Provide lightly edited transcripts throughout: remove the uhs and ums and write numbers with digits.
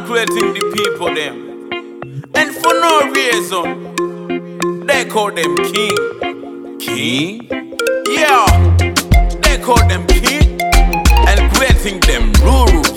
manipulating the people them. And for no reason, they call them king. King? Yeah, they call them king and creating them rules.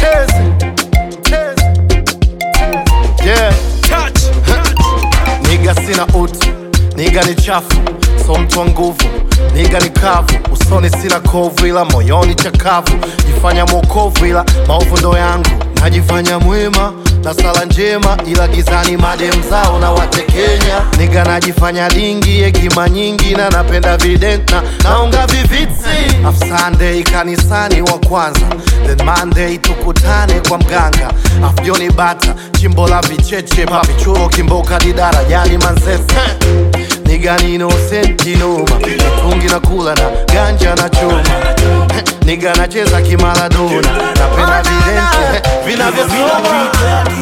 Yeah. Touch. Niga sina utu, niga ni chafu, so mtu wa nguvu. Niga ni kavu, usoni sina kovu ila moyoni chakavu. Jifanya mwokovu ila maovu ndo yangu. Najifanya mwema na sala njema ila gizani madem zao na watekenya. Niga najifanya dingi, hekima nyingi na napenda videnta naunga vivitsi. Sunday kanisani wa kwanza, then Monday tukutane kwa mganga. Joni bata, chimbo la vicheche, papi chuo kimboka didara jani manzese. Niga ni innocent kinoma, mitungi na kula na ganja na chuma. Niga nacheza kimaradona, napenda vidente vinavyosoma.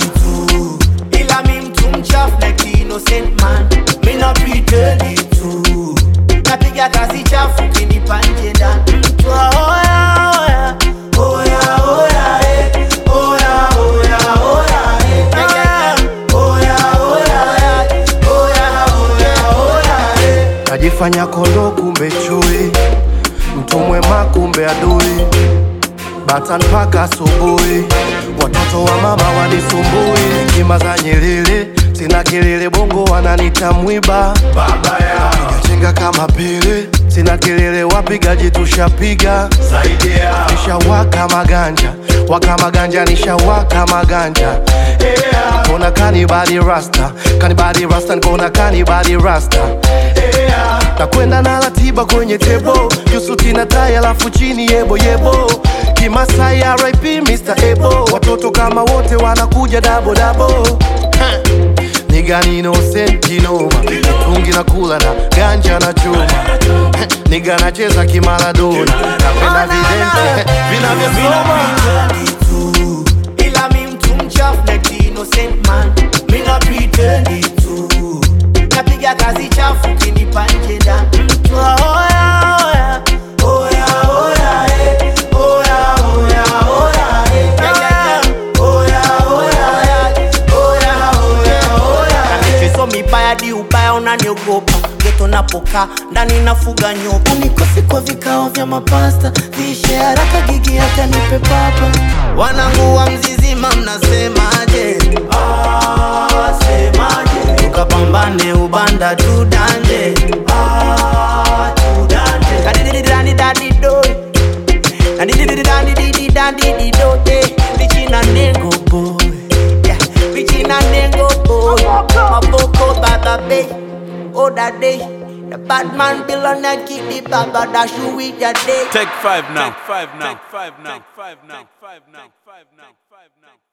Ila mi mtu mchafu like innocent man. Mi na pretend it too. Napiga kazi chafu kinipa nje ndani. Mtu wa oya oya, oya oya eh. Oya oya oya eh. Oya oya eh. Oya oya oya eh. Najifanya kondo kumbe chui, mtu mwema kumbe adui. Bata mpaka asubuhi, watoto wa mama wanisumbui. Hekima za Nyerere, sina kelele bongo wananita mwiba. Baba ya chenga kama Pele, sina kelele wapigaji tushapiga. Zaidi ya nishawaka maganja, waka maganja nishawaka maganja. Kona kanibali rasta, nkona kanibali rasta. Nakwenda na ratiba kwenye tebo, Yusuti na tai alafu chini yebo yebo. Kimasai RIP Mr. Ebo, watoto kama wote wanakuja dabo dabo. Niga ni innocent kinoma, mitungi na kula na ganja na chuma. Niga nacheza kimaradona, napenda vidente vinavyosoma. Ila mi mtu mchafu like innocent man. Mi na pretend it too. Napiga kazi chafu kinipa nje ndani. Mtu wa oya oya, oya oya eh. Oya oya oya eh. Oya oya eh. Oya oya oya eh. Kanichiso mibaya di ubaya unaniogopa. Geto napoka ndani nafuga nyoka. Unikosi kwa vikao vya mapasta. Vishe haraka gigi hata nipe papa. Wanangu wa Mzizima mnasemaje? Semaje? Tukapambane ubanda tudanje. Tudanje. Kadidi dandi dandi do. Kadidi dandi didi dandi didi do. Bichina nengo boy. Yeah, bichina nengo boy. Maboko baba bay. Oh that day. The bad man billionaire keep the baba dash you with your day. Take 5 now. Take 5 now. Take 5 now. Take 5 now. Take 5 now. Take 5 now.